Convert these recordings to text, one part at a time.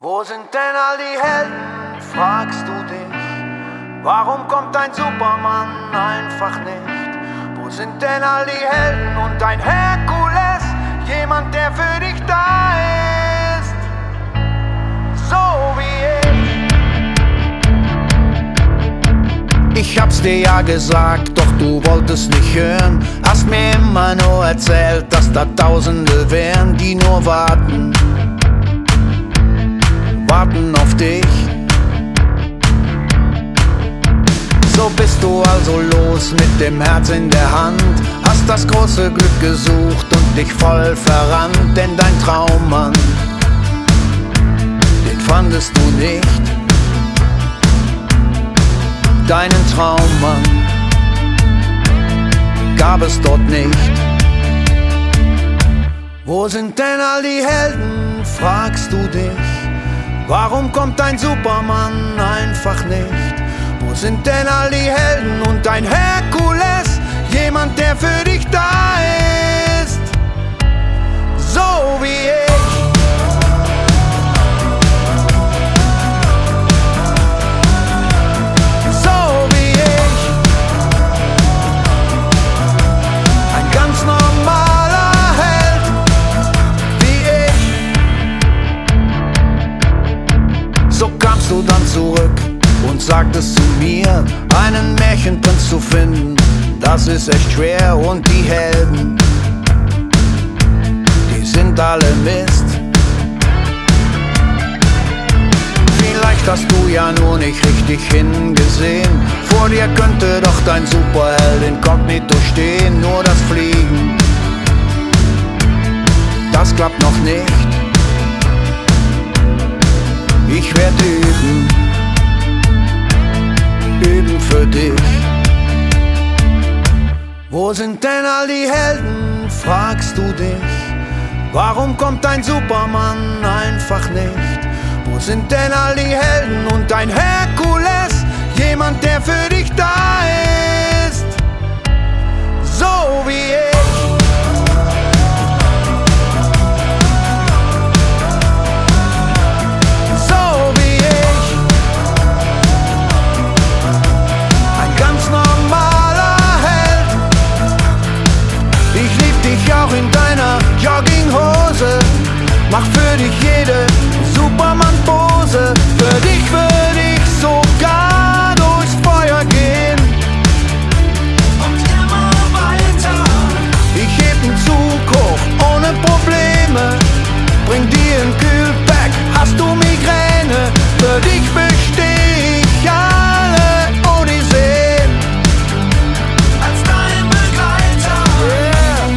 Wo sind denn all die Helden, fragst du dich? Warum kommt ein Superman einfach nicht? Wo sind denn all die Helden und ein Herkules? Jemand, der für dich da ist, so wie ich. Ich hab's dir ja gesagt, doch du wolltest nicht hören. Hast mir immer nur erzählt, dass da Tausende wären, die nur warten auf dich. So bist du also los mit dem Herz in der Hand, hast das große Glück gesucht und dich voll verrannt, denn dein Traummann, den fandest du nicht. Deinen Traummann gab es dort nicht. Wo sind denn all die Helden, fragst du dich? Warum kommt ein Superman einfach nicht? Wo sind denn all die Helden und ein Herkules? Jemand, der für dich da ist, so wie ich. So wie ich. Ein ganz normaler Held wie ich. So kamst du dann zurück und sagtest zu mir, einen Märchenprinz zu finden, das ist echt schwer. Und die Helden, die sind alle Mist. Vielleicht hast du ja nur nicht richtig hingesehen. Vor dir könnte doch dein Superheld inkognito stehen. Nur das Fliegen, das klappt noch nicht. Ich werde üben für dich. Wo sind denn all die Helden, fragst du dich? Warum kommt ein Superman einfach nicht? Wo sind denn all die Helden und ein Herkules? Jemand, der für dich da ist, so wie ich. Auch in deiner Jogginghose, mach für dich jede Superman-Pose. Für dich würde ich sogar durchs Feuer gehen und immer weiter. Ich heb den Zug hoch ohne Probleme, bring dir ein Kühlpack, hast du Migräne? Für dich besteh ich alle Odysseen als dein Begleiter. Yeah.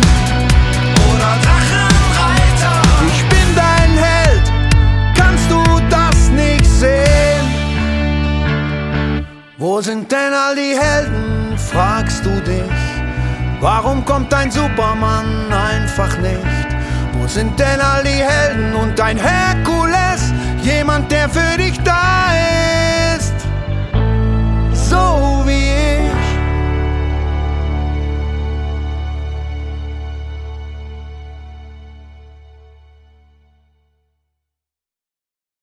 Wo sind denn all die Helden, fragst du dich? Warum kommt ein Superman einfach nicht? Wo sind denn all die Helden und ein Herkules? Jemand, der für dich da ist.